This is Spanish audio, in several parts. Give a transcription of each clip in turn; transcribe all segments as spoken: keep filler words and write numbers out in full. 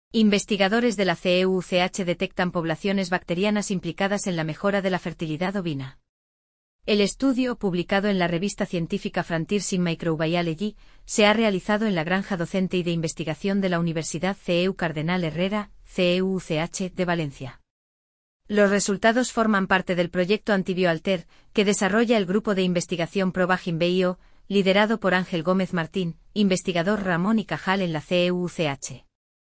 Investigadores de la C E U C H detectan poblaciones bacterianas implicadas en la mejora de la fertilidad ovina. El estudio, publicado en la revista científica Frontiers in Microbiology, se ha realizado en la granja docente y de investigación de la Universidad C E U Cardenal Herrera, C E U C H, de Valencia. Los resultados forman parte del proyecto AntibioAlter, que desarrolla el grupo de investigación ProVaginBio, liderado por Ángel Gómez Martín, investigador Ramón y Cajal en la C E U C H.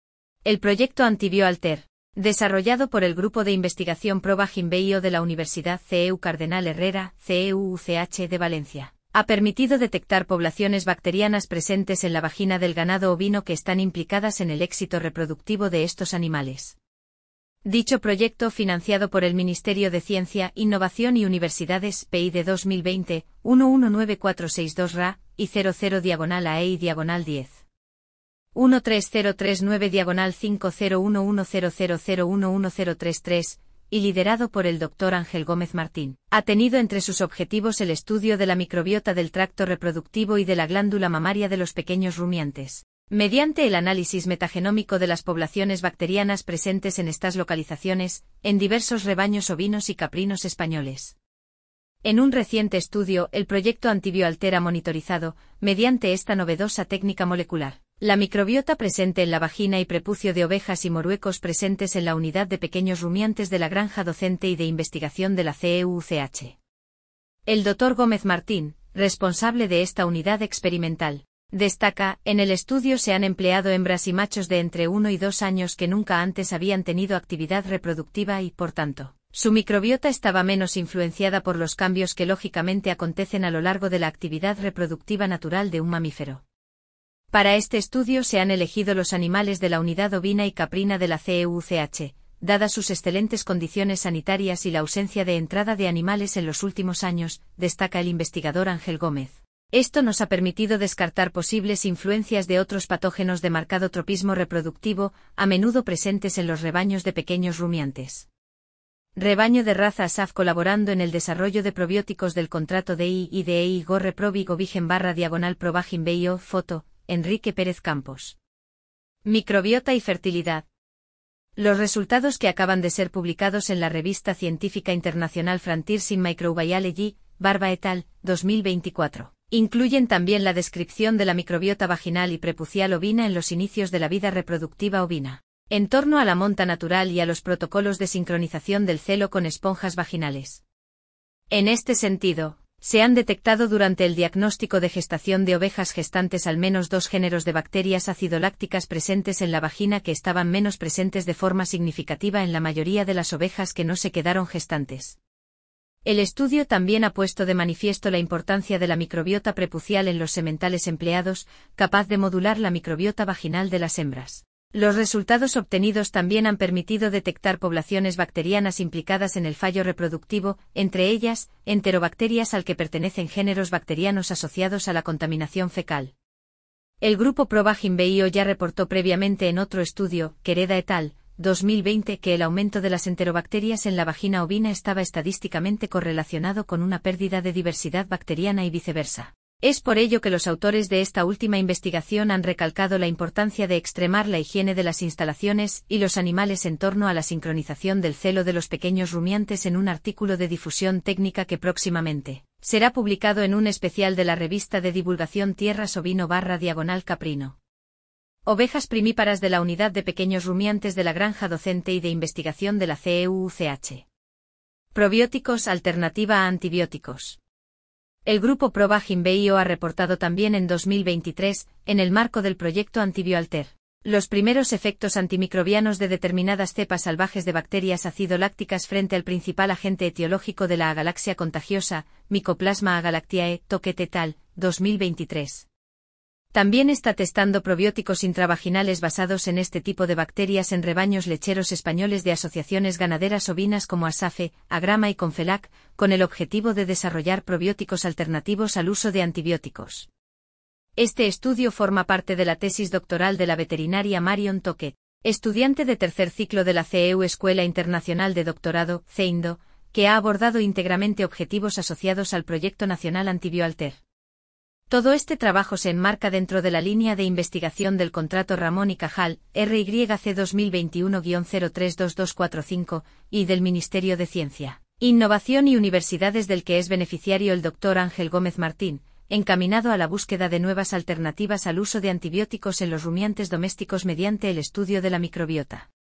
El proyecto AntibioAlter, desarrollado por el Grupo de Investigación ProVaginBio de la Universidad C E U Cardenal Herrera, C E U C H de Valencia, ha permitido detectar poblaciones bacterianas presentes en la vagina del ganado ovino que están implicadas en el éxito reproductivo de estos animales. Dicho proyecto, financiado por el Ministerio de Ciencia, Innovación y Universidades, P I D dos mil veinte, uno uno nueve cuatro seis dos R A, y cero cero diagonal A E I diagonal diez. uno tres cero tres nueve diagonal cinco cero uno uno cero cero cero uno uno cero tres tres, y liderado por el doctor Ángel Gómez Martín, ha tenido entre sus objetivos el estudio de la microbiota del tracto reproductivo y de la glándula mamaria de los pequeños rumiantes, mediante el análisis metagenómico de las poblaciones bacterianas presentes en estas localizaciones, en diversos rebaños ovinos y caprinos españoles. En un reciente estudio, el proyecto AntibioAlter ha monitorizado, mediante esta novedosa técnica molecular, la microbiota presente en la vagina y prepucio de ovejas y moruecos presentes en la unidad de pequeños rumiantes de la granja docente y de investigación de la C E U C H. El doctor Gómez Martín, responsable de esta unidad experimental, destaca, en el estudio se han empleado hembras y machos de entre uno y dos años que nunca antes habían tenido actividad reproductiva y, por tanto, su microbiota estaba menos influenciada por los cambios que lógicamente acontecen a lo largo de la actividad reproductiva natural de un mamífero. Para este estudio se han elegido los animales de la unidad ovina y caprina de la C E U C H, dadas sus excelentes condiciones sanitarias y la ausencia de entrada de animales en los últimos años, destaca el investigador Ángel Gómez. Esto nos ha permitido descartar posibles influencias de otros patógenos de marcado tropismo reproductivo, a menudo presentes en los rebaños de pequeños rumiantes. Rebaño de raza A S A F colaborando en el desarrollo de probióticos del contrato de I y de E I Gorre Provigo Vigen barra diagonal ProVaginBio, foto, Enrique Pérez Campos. Microbiota y fertilidad. Los resultados que acaban de ser publicados en la revista científica internacional Frontiers in Microbiology, Barba et al., dos mil veinticuatro, incluyen también la descripción de la microbiota vaginal y prepucial ovina en los inicios de la vida reproductiva ovina, en torno a la monta natural y a los protocolos de sincronización del celo con esponjas vaginales. En este sentido, se han detectado durante el diagnóstico de gestación de ovejas gestantes al menos dos géneros de bacterias acidolácticas presentes en la vagina que estaban menos presentes de forma significativa en la mayoría de las ovejas que no se quedaron gestantes. El estudio también ha puesto de manifiesto la importancia de la microbiota prepucial en los sementales empleados, capaz de modular la microbiota vaginal de las hembras. Los resultados obtenidos también han permitido detectar poblaciones bacterianas implicadas en el fallo reproductivo, entre ellas, enterobacterias al que pertenecen géneros bacterianos asociados a la contaminación fecal. El grupo ProVaginBio ya reportó previamente en otro estudio, Quereda et al., dos mil veinte, que el aumento de las enterobacterias en la vagina ovina estaba estadísticamente correlacionado con una pérdida de diversidad bacteriana y viceversa. Es por ello que los autores de esta última investigación han recalcado la importancia de extremar la higiene de las instalaciones y los animales en torno a la sincronización del celo de los pequeños rumiantes en un artículo de difusión técnica que próximamente será publicado en un especial de la revista de divulgación Tierras Ovino barra diagonal Caprino. Ovejas primíparas de la unidad de pequeños rumiantes de la granja docente y de investigación de la C E U C H. Probióticos alternativa a antibióticos. El grupo ProVaginBio ha reportado también en dos mil veintitrés, en el marco del proyecto AntibioAlter, los primeros efectos antimicrobianos de determinadas cepas salvajes de bacterias acidolácticas frente al principal agente etiológico de la agalaxia contagiosa, Mycoplasma agalactiae, Toquet et al., dos mil veintitrés. También está testando probióticos intravaginales basados en este tipo de bacterias en rebaños lecheros españoles de asociaciones ganaderas ovinas como ASAFE, Agrama y Confelac, con el objetivo de desarrollar probióticos alternativos al uso de antibióticos. Este estudio forma parte de la tesis doctoral de la veterinaria Marion Toquet, estudiante de tercer ciclo de la C E U Escuela Internacional de Doctorado, CEINDO, que ha abordado íntegramente objetivos asociados al Proyecto Nacional AntibioAlter. Todo este trabajo se enmarca dentro de la línea de investigación del Contrato Ramón y Cajal, R Y C dos mil veintiuno guión cero tres dos dos cuatro cinco, y del Ministerio de Ciencia, Innovación y Universidades del que es beneficiario el doctor Ángel Gómez Martín, encaminado a la búsqueda de nuevas alternativas al uso de antibióticos en los rumiantes domésticos mediante el estudio de la microbiota.